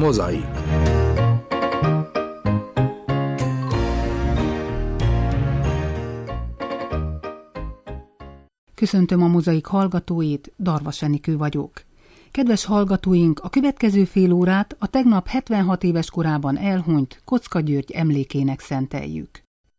Mozaik. Köszöntöm a Mozaik hallgatóit, Darvas Enikő vagyok. Kedves hallgatóink, a következő fél órát a tegnap 76 éves korában elhunyt Kocka György emlékének szenteljük.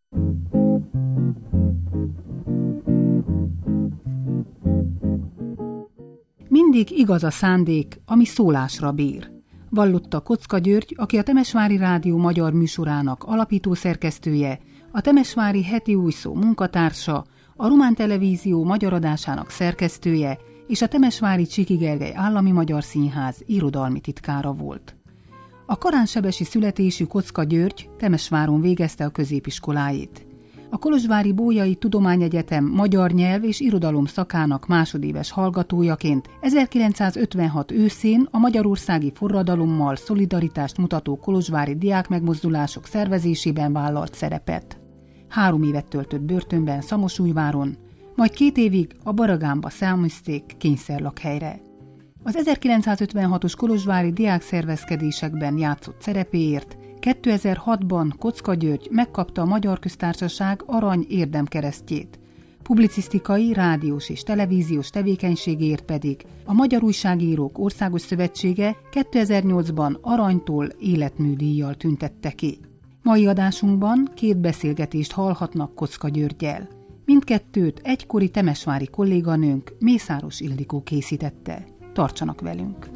Mindig igaz a szándék, ami szólásra bír. Vallotta Kocka György, aki a Temesvári Rádió magyar műsorának alapító szerkesztője, a Temesvári Heti Új Szó munkatársa, a Román Televízió magyar adásának szerkesztője és a Temesvári Csiki Gergely Állami Magyar Színház irodalmi titkára volt. A karánsebesi születésű Kocka György Temesváron végezte a középiskoláit. A kolozsvári Bolyai Tudományegyetem magyar nyelv és irodalom szakának másodéves hallgatójaként 1956 őszén a magyarországi forradalommal szolidaritást mutató kolozsvári diákmegmozdulások szervezésében vállalt szerepet. 3 évet töltött börtönben Szamosújváron, majd 2 évig a Baragánba száműzték kényszerlakhelyre. Az 1956-os kolozsvári diákszervezkedésekben játszott szerepéért 2006-ban Kocka György megkapta a Magyar Köztársaság Arany Érdemkeresztjét, publicisztikai, rádiós és televíziós tevékenységéért pedig a Magyar Újságírók Országos Szövetsége 2008-ban aranytól életműdíjjal tüntette ki. Mai adásunkban 2 beszélgetést hallhatnak Kocka Györggyel. Mindkettőt egykori temesvári kolléganőnk, Mészáros Ildikó készítette. Tartsanak velünk!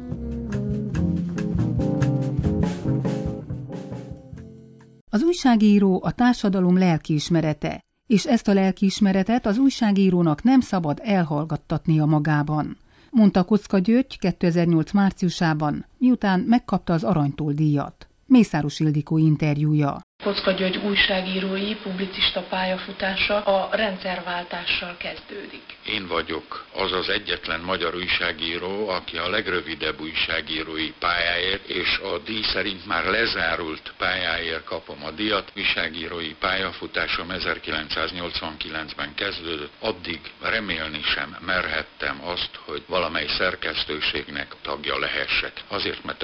Az újságíró a társadalom lelkiismerete, és ezt a lelkiismeretet az újságírónak nem szabad elhallgattatnia magában, mondta Kocka György 2008 márciusában, miután megkapta az Aranytól díjat. Mészáros Ildikó interjúja. Kocka György újságírói, publicista pályafutása a rendszerváltással kezdődik. Én vagyok az az egyetlen magyar újságíró, aki a legrövidebb újságírói pályáért és a díj szerint már lezárult pályáért kapom a díjat. Újságírói pályafutásom 1989-ben kezdődött, addig remélni sem merhettem azt, hogy valamely szerkesztőségnek tagja lehessek. Azért, mert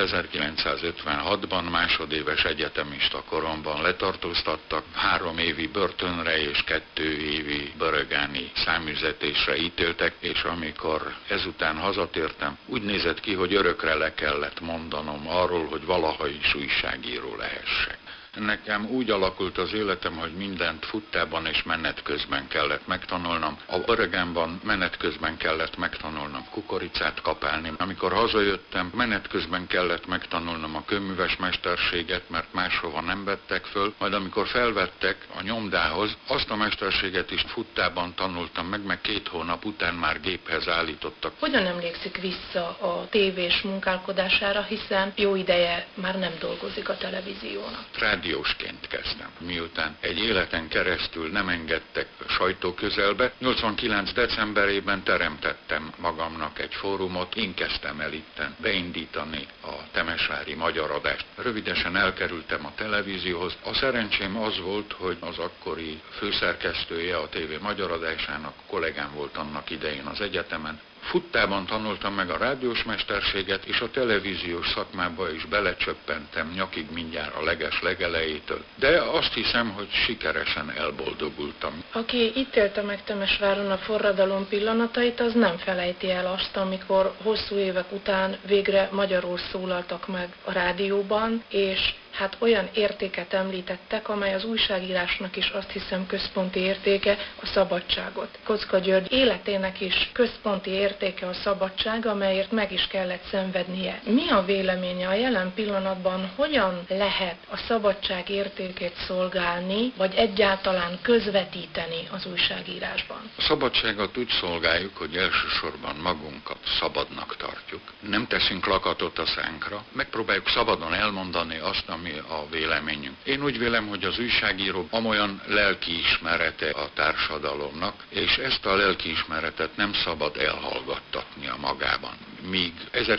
1956-ban másodéves egyetemista koromban letartóztattak, 3 évi börtönre és 2 évi börögáni száműzetésre ítéltek, és amikor ezután hazatértem, úgy nézett ki, hogy örökre le kellett mondanom arról, hogy valaha is újságíró lehessek. Nekem úgy alakult az életem, hogy mindent futtában és menet közben kellett megtanulnom. A Börögánban menet közben kellett megtanulnom kukoricát kapálni. Amikor hazajöttem, menet közben kellett megtanulnom a kőműves mesterséget, mert máshova nem vettek föl. Majd amikor felvettek a nyomdához, azt a mesterséget is futtában tanultam meg 2 hónap után már géphez állítottak. Hogyan emlékszik vissza a tévés munkálkodására, hiszen jó ideje már nem dolgozik a televíziónak? Rádiósként kezdtem. Miután egy életen keresztül nem engedtek sajtóközelbe, 89. decemberében teremtettem magamnak egy fórumot, én kezdtem el itten beindítani a temesvári magyar adást. Rövidesen elkerültem a televízióhoz. A szerencsém az volt, hogy az akkori főszerkesztője a TV magyar adásának, kollégám volt annak idején az egyetemen. Futtában tanultam meg a rádiós mesterséget, és a televíziós szakmába is belecsöppentem nyakig mindjárt a legelejétől. De azt hiszem, hogy sikeresen elboldogultam. Aki itt élte meg Temesváron a forradalom pillanatait, az nem felejti el azt, amikor hosszú évek után végre magyarul szólaltak meg a rádióban, és hát olyan értéket említettek, amely az újságírásnak is azt hiszem központi értéke, a szabadságot. Kocka György életének is központi értéke a szabadság, amelyért meg is kellett szenvednie. Mi a véleménye a jelen pillanatban, hogyan lehet a szabadság értékét szolgálni, vagy egyáltalán közvetíteni az újságírásban? A szabadságot úgy szolgáljuk, hogy elsősorban magunkat szabadnak tartjuk. Nem teszünk lakatot a szánkra, megpróbáljuk szabadon elmondani azt, ami a véleményünk. Én úgy vélem, hogy az újságíró amolyan lelkiismerete a társadalomnak, és ezt a lelkiismeretet nem szabad elhallgattatnia magában. Míg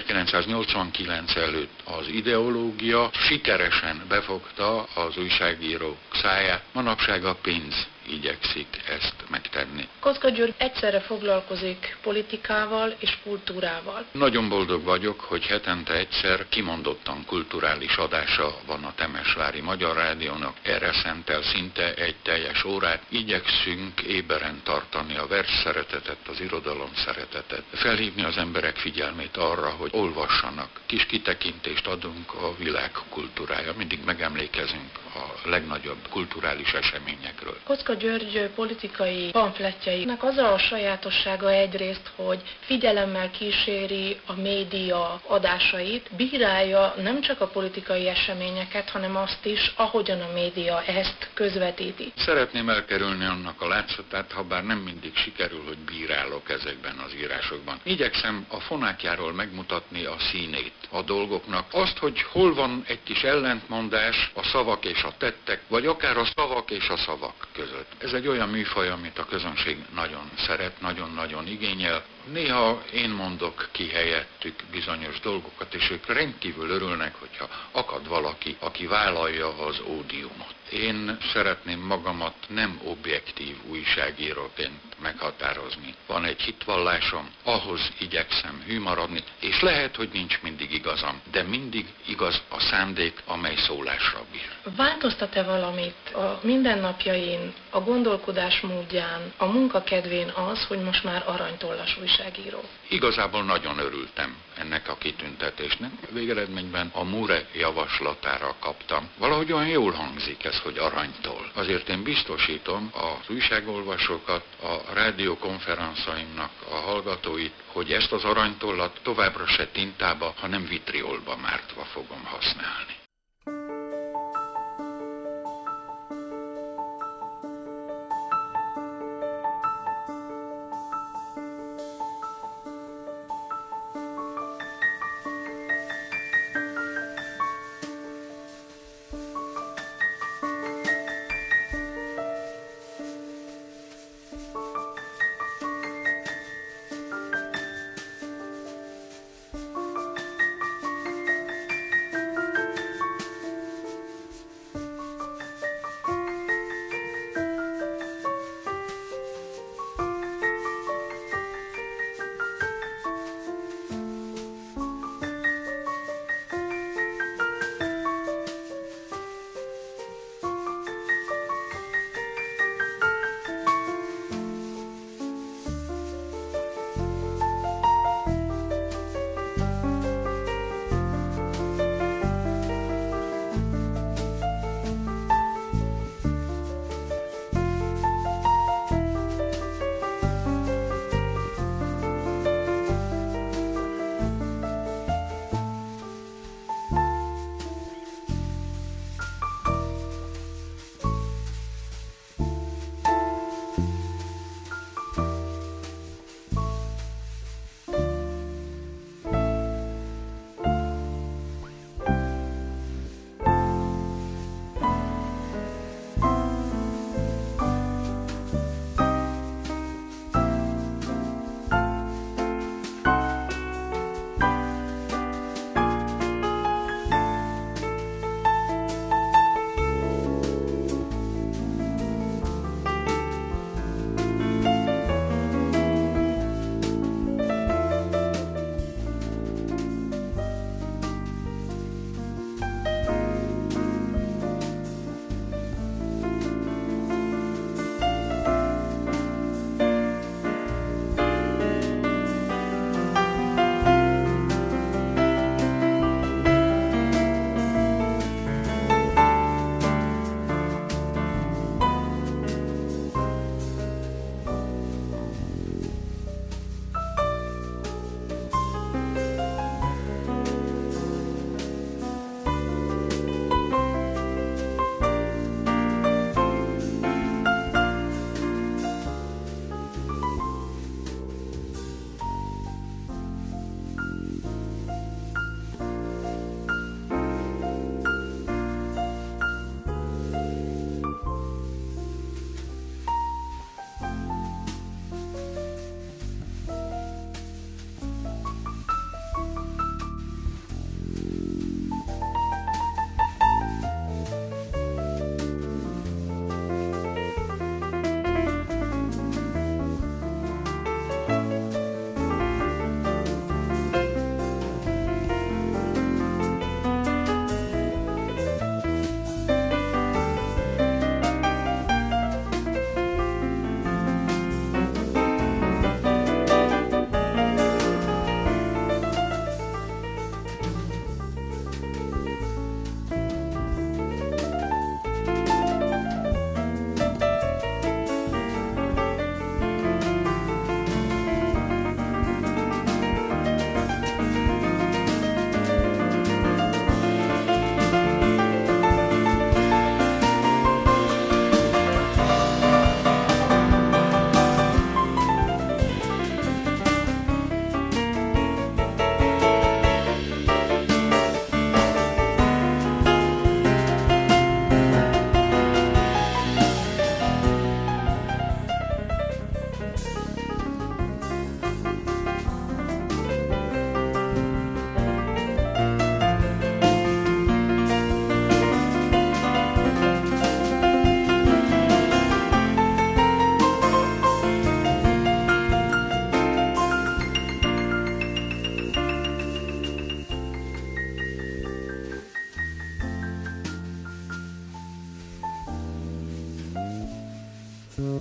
1989 előtt az ideológia sikeresen befogta az újságírók száját, manapság a pénz igyekszik ezt megtenni. Kocka György egyszerre foglalkozik politikával és kultúrával. Nagyon boldog vagyok, hogy hetente egyszer kimondottan kulturális adása van a Temesvári Magyar Rádiónak. Erre szentel szinte egy teljes órát. Igyekszünk éberen tartani a vers szeretetet, az irodalom szeretetet. Felhívni az emberek figyelmét arra, hogy olvassanak. Kis kitekintést adunk a világ kultúrája. Mindig megemlékezünk a legnagyobb kulturális eseményekről. Kocka György politikai pamfletjeinek az a sajátossága egyrészt, hogy figyelemmel kíséri a média adásait, bírálja nem csak a politikai eseményeket, hanem azt is, ahogyan a média ezt közvetíti. Szeretném elkerülni annak a látszatát, ha bár nem mindig sikerül, hogy bírálok ezekben az írásokban. Igyekszem a fonákjáról megmutatni a színét a dolgoknak. Azt, hogy hol van egy kis ellentmondás a szavak és a tettek, vagy akár a szavak és a szavak között. Ez egy olyan műfaj, amit a közönség nagyon szeret, nagyon-nagyon igényel. Néha én mondok ki helyettük bizonyos dolgokat, és ők rendkívül örülnek, hogyha akad valaki, aki vállalja az ódiumot. Én szeretném magamat nem objektív újságíróként meghatározni. Van egy hitvallásom, ahhoz igyekszem hű maradni, és lehet, hogy nincs mindig igazam, de mindig igaz a szándék, amely szólásra bír. Változtat-e valamit a mindennapjain, a gondolkodás módján, a munkakedvén az, hogy most már aranytollas újságíró? Igazából nagyon örültem ennek a kitüntetésnek. Végeredményben a Mure javaslatára kaptam. Valahogy olyan jól hangzik ez, hogy aranytól. Azért én biztosítom az újságolvasókat, a rádiókonferenszaimnak a hallgatóit, hogy ezt az aranytollat továbbra se tintába, hanem vitriolba mártva fogom használni.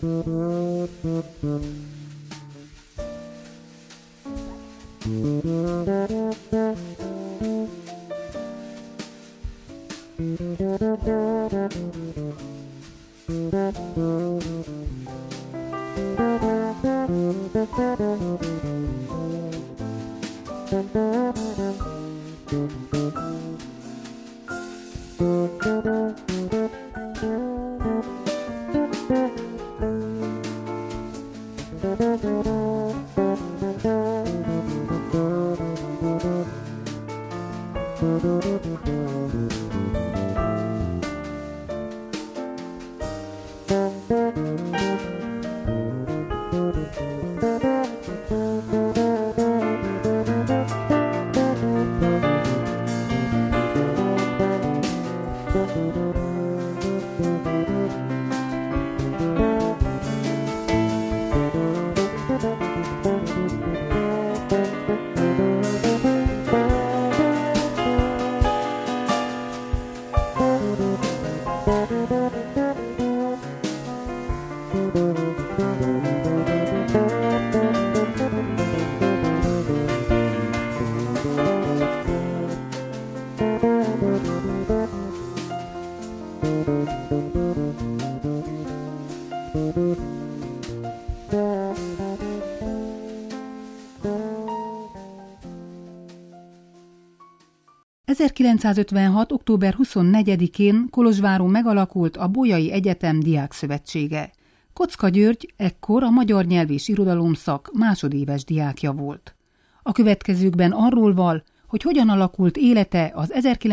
...1956. október 24-én Kolozsváron megalakult a Bolyai Egyetem Diákszövetsége. Kocka György ekkor a magyar nyelv és irodalomszak másodéves diákja volt. A következőkben arról val, hogy hogyan alakult élete az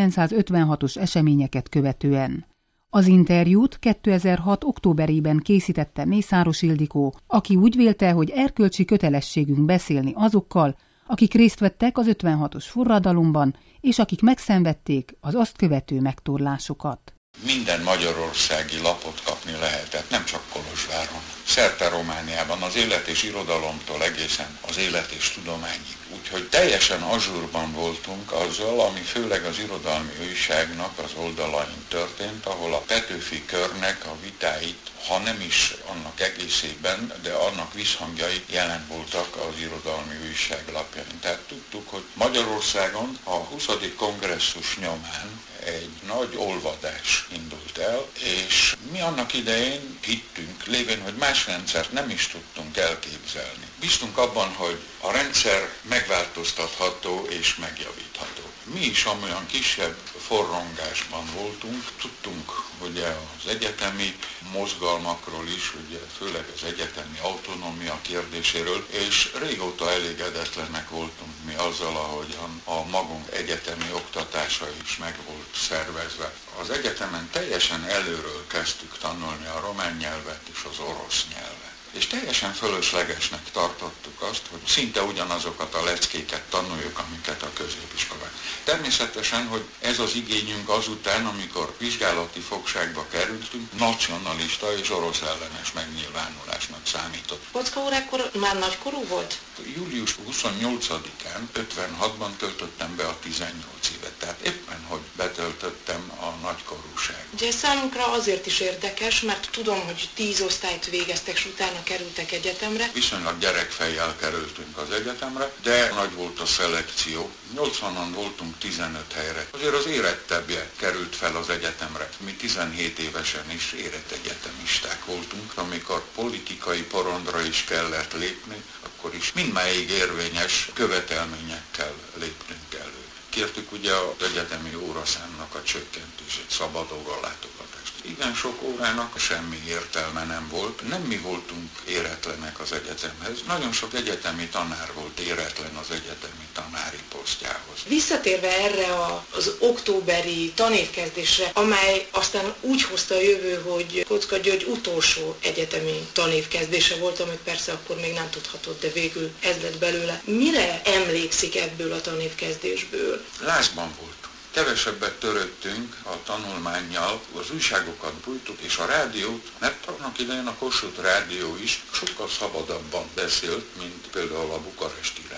1956-os eseményeket követően. Az interjút 2006. októberében készítette Mészáros Ildikó, aki úgy vélte, hogy erkölcsi kötelességünk beszélni azokkal, akik részt vettek az 56-os forradalomban, és akik megszenvedték az azt követő megtorlásokat. Minden magyarországi lapot kapni lehetett, nem csak Kolozsváron. Szerte Romániában az élet és irodalomtól egészen az élet és tudományig. Úgyhogy teljesen azsurban voltunk azzal, ami főleg az irodalmi újságnak az oldalain történt, ahol a Petőfi körnek a vitáit, ha nem is annak egészében, de annak visszhangjai jelen voltak az irodalmi újság lapjain. Tehát tudtuk, hogy Magyarországon a 20. kongresszus nyomán egy nagy olvadás indult el, és mi annak idején hittünk, lévén, hogy más rendszert nem is tudtunk elképzelni. Bíztunk abban, hogy a rendszer megváltoztatható és megjavítható. Mi is amolyan kisebb forrongásban voltunk, tudtunk ugye az egyetemi mozgalmakról is, ugye főleg az egyetemi autonómia kérdéséről, és régóta elégedetlenek voltunk mi azzal, ahogyan a magunk egyetemi oktatása is meg volt szervezve. Az egyetemen teljesen előről kezdtük tanulni a román nyelvet és az orosz nyelvet. És teljesen fölöslegesnek tartottuk azt, hogy szinte ugyanazokat a leckéket tanuljuk, amiket a középiskolán. Természetesen, hogy ez az igényünk azután, amikor vizsgálati fogságba kerültünk, nacionalista és orosz ellenes megnyilvánulásnak számított. Kocka úr ekkor már nagykorú volt? Július 28-án, 56-ban töltöttem be a 18 évet, tehát éppen, hogy betöltöttem a nagykorúság. Ugye számunkra azért is érdekes, mert tudom, hogy 10 osztályt végeztek, és utána kerültek egyetemre. Viszonylag gyerekfejjel kerültünk az egyetemre, de nagy volt a szelekció. 80-an voltunk 15 helyre. Azért az érettebbje került fel az egyetemre. Mi 17 évesen is érett egyetemisták voltunk, amikor politikai porondra is kellett lépni, akkor is mindmáig érvényes követelményekkel léptünk elő. Kértük ugye az egyetemi óraszámnak a csökkentését, szabad óralátogatást. Igen sok órának semmi értelme nem volt. Nem mi voltunk éretlenek az egyetemhez. Nagyon sok egyetemi tanár volt éretlen az egyetemi tanári posztjához. Visszatérve erre az októberi tanévkezdésre, amely aztán úgy hozta a jövő, hogy Kocka György utolsó egyetemi tanévkezdése volt, amit persze akkor még nem tudhatott, de végül ez lett belőle. Mire emlékszik ebből a tanévkezdésből? Lázban volt. Kevesebbet törődtünk a tanulmánnyal, az újságokat bújtuk, és a rádiót, mert annak idején a Kossuth rádió is sokkal szabadabban beszélt, mint például a bukaresti rádió.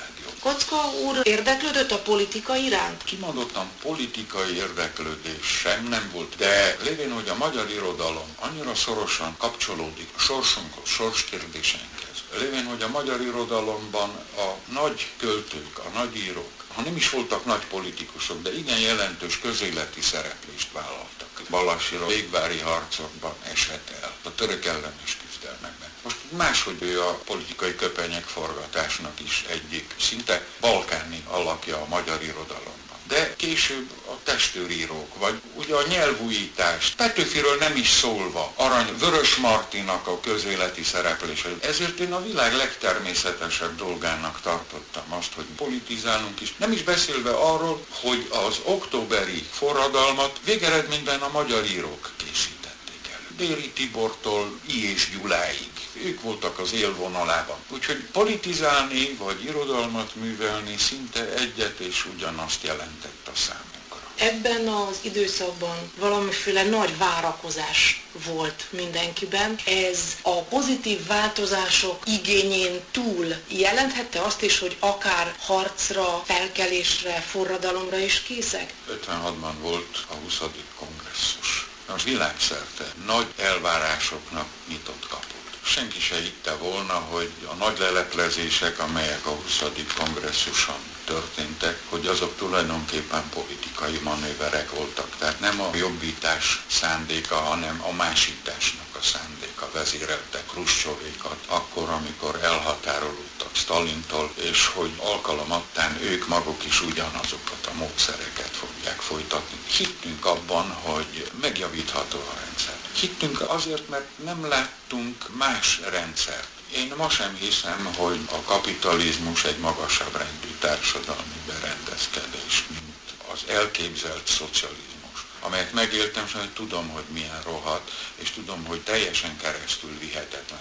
Kocka úr érdeklődött a politika iránt? Kimondottan politikai érdeklődés sem nem volt, de lévén, hogy a magyar irodalom annyira szorosan kapcsolódik a sorsunkhoz, sorskérdéseinkhez, lévén, hogy a magyar irodalomban a nagy költők, a nagy írók, ha nem is voltak nagy politikusok, de igen jelentős közéleti szereplést vállaltak. Balasira végvári harcokban esett el, a török ellenes küzdelmekben. Most máshogy ő a politikai köpenyek forgatásnak is egyik szinte balkáni alakja a magyar irodalomban. De később a testőrírók, vagy ugye a nyelvújítás, Petőfiről nem is szólva, Vörös Martinak a közéleti szereplése. Ezért én a világ legtermészetesebb dolgának tartottam azt, hogy politizálunk is. Nem is beszélve arról, hogy az októberi forradalmat végeredményben a magyar írók készítették elő. Déri Tibortól I. és Gyuláig. Ők voltak az élvonalában. Úgyhogy politizálni vagy irodalmat művelni szinte egyet és ugyanazt jelentett a számunkra. Ebben az időszakban valamiféle nagy várakozás volt mindenkiben. Ez a pozitív változások igényén túl jelenthette azt is, hogy akár harcra, felkelésre, forradalomra is készek? 56-ban volt a 20. kongresszus. Most világszerte nagy elvárásoknak nyitott kaput. Senki se hitte volna, hogy a nagy leleplezések, amelyek a 20. kongresszuson történtek, hogy azok tulajdonképpen politikai manőverek voltak. Tehát nem a jobbítás szándéka, hanem a másításnak a szándéka vezérelte Hruscsovékat, akkor, amikor elhatárolódtak Sztalintól, és hogy alkalomattán ők maguk is ugyanazokat a módszereket fogják folytatni. Hittünk abban, hogy megjavítható a rendszer. Hittünk azért, mert nem láttunk más rendszert. Én ma sem hiszem, hogy a kapitalizmus egy magasabb rendű társadalmi berendezkedés, mint az elképzelt szocializmus, amelyet megéltem, és tudom, hogy milyen rohadt, és tudom, hogy teljesen keresztül vihetetlen.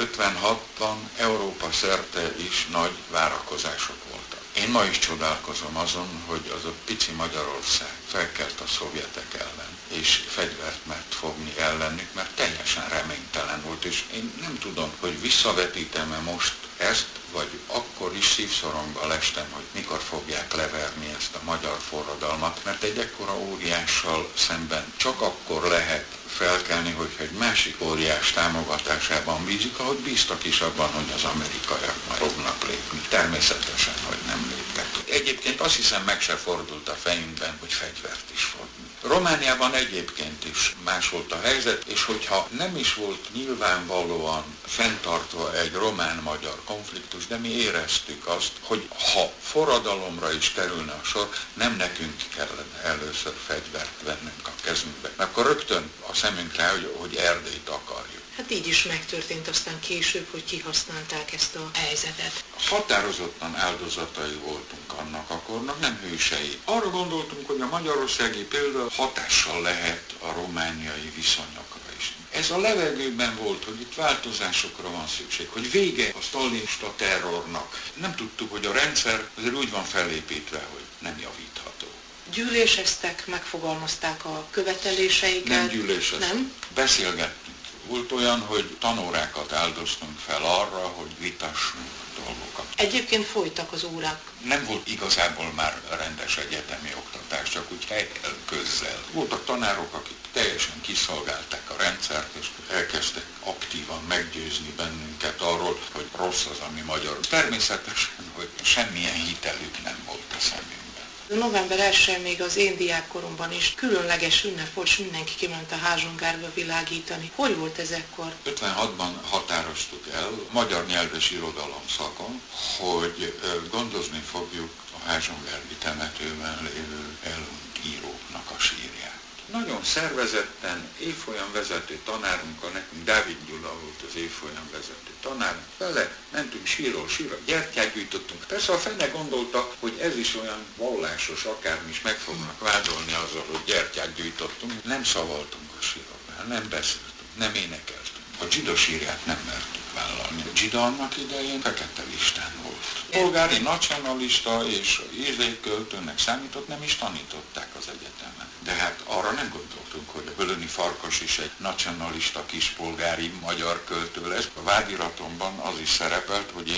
56-ban Európa szerte is nagy várakozások voltak. Én ma is csodálkozom azon, hogy az a pici Magyarország felkelt a szovjetek ellen, és fegyvert mert fogni ellenük, mert teljesen reménytelen volt, és én nem tudom, hogy visszavetítem-e most ezt, vagy akkor is szívszorongva lestem, hogy mikor fogják leverni ezt a magyar forradalmat, mert egy ekkora óriással szemben csak akkor lehet felkelni, hogyha egy másik óriás támogatásában bízik, ahogy bíztak is abban, hogy az amerikaiak majd fognak lépni. Természetesen, hogy nem léptek. Egyébként azt hiszem, meg se fordult a fejünkben, hogy fegyvert is fogni. Romániában egyébként is más volt a helyzet, és hogyha nem is volt nyilvánvalóan fenntartva egy román-magyar konfliktus, de mi éreztük azt, hogy ha forradalomra is kerülne a sor, nem nekünk kellene először fegyvert vennünk a kezünkbe. Akkor rögtön a szemünk rá, hogy Erdélyt akarjuk. Hát így is megtörtént aztán később, hogy kihasználták ezt a helyzetet. Határozottan áldozatai voltunk annak a kornak, nem hősei. Arra gondoltunk, hogy a magyarországi példa hatással lehet a romániai viszonyokra is. Ez a levegőben volt, hogy itt változásokra van szükség, hogy vége a sztalinista terrornak. Nem tudtuk, hogy a rendszer azért úgy van felépítve, hogy nem javítható. Gyűléseztek, megfogalmazták a követeléseiket? Nem gyűléseztek. Nem? Beszélgettünk. Volt olyan, hogy tanórákat áldoztunk fel arra, hogy vitassunk dolgokat. Egyébként folytak az órák. Nem volt igazából már rendes egyetemi oktatás, csak úgy helyel közzel. Voltak tanárok, akik teljesen kiszolgálták a rendszert, és elkezdtek aktívan meggyőzni bennünket arról, hogy rossz az, ami magyar. Természetesen, hogy semmilyen hitelük nem volt a szemünkben. November 1-én még az én diákkoromban is különleges ünnep volt, és mindenki kiment a házsongárba világítani. Hogy volt ez ekkor? 56-ban határoztuk el magyar nyelv és irodalom szakon, hogy gondozni fogjuk a házsongárbi temetőben lévő elhunyt íróknak a sírját. Nagyon szervezetten évfolyamvezető tanárunkkal, nekünk Dávid Gyula volt az évfolyamvezető tanárunk, vele mentünk sírról sírra, gyertyát gyűjtöttünk. Persze a fene gondolta, hogy ez is olyan vallásos, akármi is meg fognak vádolni azzal, hogy gyertyát gyűjtöttünk. Nem szavaltunk a síroknál, nem beszéltünk, nem énekeltünk. A dzsida sírját nem mertük vállalni. A dzsida annak idején fekete listán volt. Polgári nacionalista és érzékköltőnek számított, nem is tanították az egyetemen. De hát arra nem gondoltunk, hogy a Bölöni Farkas is egy nacionalista kispolgári magyar költő lesz. A vádiratomban az is szerepelt, hogy én egy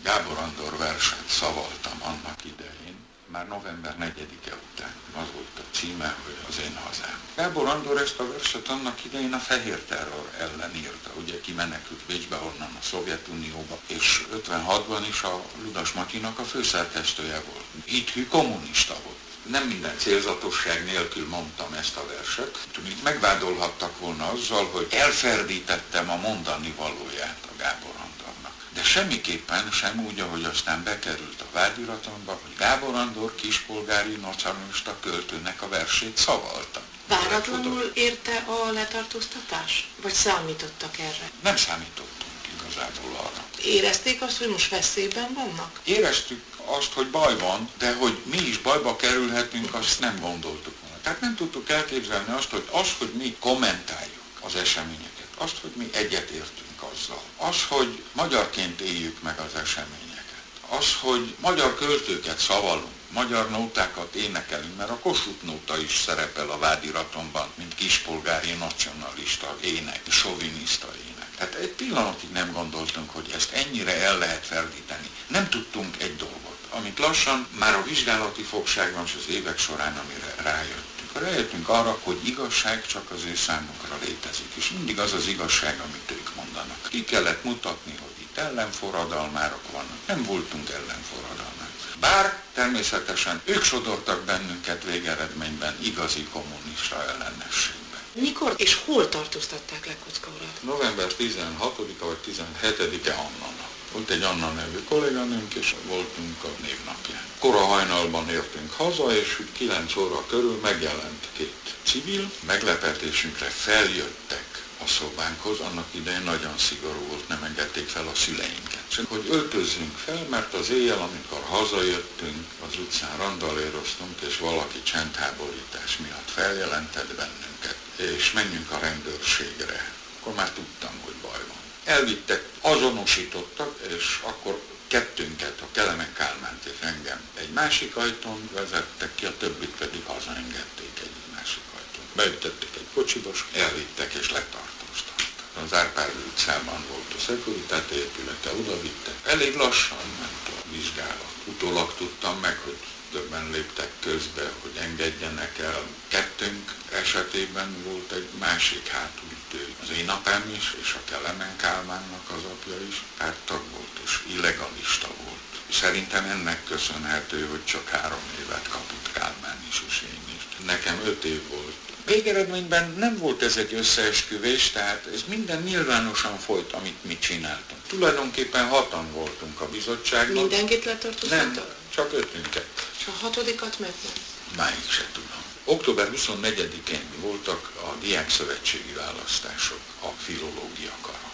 Gábor Andor verset szavaltam annak idején, már november 4-e után. Az volt a címe, hogy az én hazám. Gábor Andor ezt a verset annak idején a fehér terror ellen írta. Ugye kimenekült Bécsbe, onnan a Szovjetunióba, és 56-ban is a Ludas Matyinak a főszerkesztője volt. Hithű kommunista volt. Nem minden célzatosság nélkül mondtam ezt a verset. Megvádolhattak volna azzal, hogy elferdítettem a mondani valóját a Gábor Andornak. De semmiképpen sem úgy, ahogy aztán bekerült a vádiratomba, hogy Gábor Andor kispolgári nacionalista költőnek a versét szavalta. Váratlanul érte a letartóztatás? Vagy számítottak erre? Nem számítottunk igazából arra. Érezték azt, hogy most veszélyben vannak? Éreztük azt, hogy baj van, de hogy mi is bajba kerülhetünk, azt nem gondoltuk volna. Tehát nem tudtuk elképzelni azt, hogy mi kommentáljuk az eseményeket, azt, hogy mi egyetértünk azzal, az, hogy magyarként éljük meg az eseményeket, az, hogy magyar költőket szavalunk, magyar nótákat énekelünk, mert a Kossuth nóta is szerepel a vádiratomban, mint kispolgári nacionalista ének, soviniszta ének. Tehát egy pillanatig nem gondoltunk, hogy ezt ennyire el lehet ferdíteni. Nem tudtunk egy dolgot, amit lassan már a vizsgálati fogságban és az évek során, amire rájöttünk. Rájöttünk arra, hogy igazság csak az ő számukra létezik, és mindig az az igazság, amit ők mondanak. Ki kellett mutatni, hogy itt ellenforradalmárok vannak. Nem voltunk ellenforradalmárok. Bár természetesen ők sodortak bennünket végeredményben igazi kommunista ellenességbe. Mikor és hol tartóztatták le Kocka urat? November 16-a vagy 17-e Anna. Volt egy Anna nevű kolléganőnk, és voltunk a névnapján. Kora hajnalban értünk haza, és 9 óra körül megjelent 2 civil. Meglepetésünkre feljöttek a szobánkhoz, annak idején nagyon szigorú volt, nem engedték fel a szüleinket. Csak hogy öltözzünk fel, mert az éjjel, amikor hazajöttünk, az utcán randaléroztunk, és valaki csendháborítás miatt feljelentett bennünket, és menjünk a rendőrségre. Akkor már tudtam, hogy baj van. Elvittek, azonosítottak, és akkor kettőnket, a Kelemen Kálmánt és engem egy másik ajtón vezettek ki, a többit pedig hazaengedték egy másik ajtón. Beütették egy kocsiba, elvittek és letartóztattak. Az Árpád utcában volt a Securitate épülete, oda vittek. Elég lassan ment a vizsgálat. Utólag tudtam meg, hogy többen léptek közbe, hogy engedjenek el. Kettőnk esetében volt egy másik hátulütő. Az én apám is, és a Kelemen Kálmánnak az apja is párttag volt, és illegalista volt. Szerintem ennek köszönhető, hogy csak 3 évet kapott Kálmán is, és én is. Nekem 5 év volt. Végeredményben nem volt ez egy összeesküvés, tehát ez minden nyilvánosan folyt, amit mi csináltunk. Tulajdonképpen 6-an voltunk a bizottságban. Mindenkit letartóztattak? Nem, csak 5-ünket. És a 6-at meg nem? Máig se tudom. Október 24-én voltak a diákszövetségi választások a filológia karon.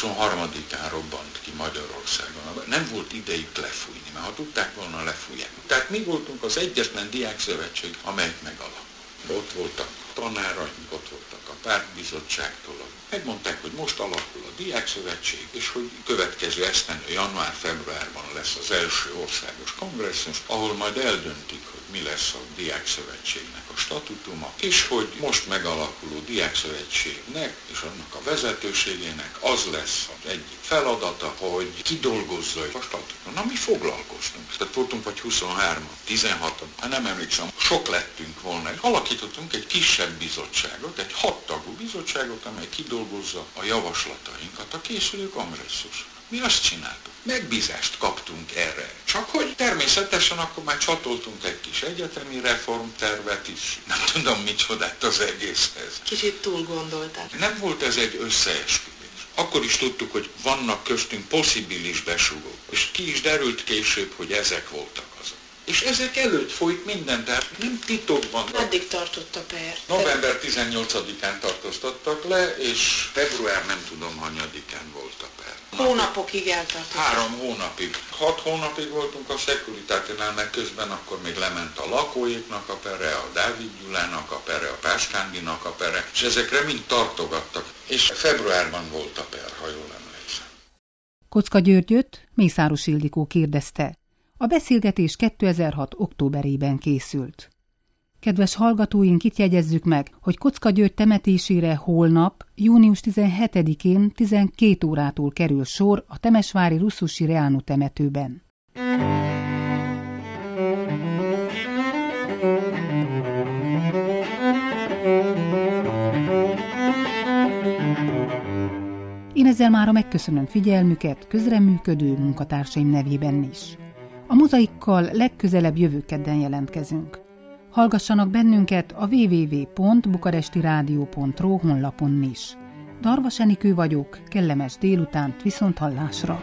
23-án robbant ki Magyarországon. Nem volt idejük lefújni, mert ha tudták volna, lefújják. Tehát mi voltunk az egyetlen diákszövetség, amelyik megalapult. Ott voltak tanáraink, ott voltak a pártbizottságtól. Megmondták, hogy most alakul a diákszövetség, és hogy következő esztendő január-februárban lesz az első országos kongresszus, ahol majd eldöntik, hogy mi lesz a diákszövetségnek a statutuma, és hogy most megalakuló diákszövetségnek és annak a vezetőségének az lesz az egyik feladata, hogy kidolgozza a statutumot. Na, mi foglalkoztunk. Tehát voltunk vagy 23-an, 16-an, nem emlékszem, sok lettünk volna. Alakítottunk egy kisebb bizottságot, egy 6 tagú bizottságot, amely kidolgozza a javaslatainkat a készülő kongresszus. Mi azt csináltuk. Megbízást kaptunk erre. Csak hogy természetesen akkor már csatoltunk egy kis egyetemi reformtervet is. Nem tudom micsodát az egészhez. Kicsit túl gondolták. Nem volt ez egy összeesküvés. Akkor is tudtuk, hogy vannak köztünk possibilis besugók. És ki is derült később, hogy ezek voltak azok. És ezek előtt folyt minden, tehát nem titokban. Meddig tartott a per? November 18-án tartóztattak le, és február nem tudom hanyadikán volt a per. Hónapokig eltartott. 3 hónapig. 6 hónapig voltunk a Securitate-nál, mert közben akkor még lement a lakóiknak a perre, a Dávid Gyulának a perre, a Páskándinak a perre, és ezekre mind tartogattak. És februárban volt a per, ha jól emlékszem. Kocka Györgyöt Mészáros Ildikó kérdezte. A beszélgetés 2006. októberében készült. Kedves hallgatóink, itt jegyezzük meg, hogy Kocka György temetésére holnap, június 17-én 12 órától kerül sor a temesvári Russzusy Reánu temetőben. Én ezzel mára megköszönöm figyelmüket közreműködő munkatársaim nevében is. A Mozaikkal legközelebb jövő kedden jelentkezünk. Hallgassanak bennünket a www.bukarestiradio.ro honlapon is. Darvas Enikő vagyok, kellemes délutánt, viszonthallásra!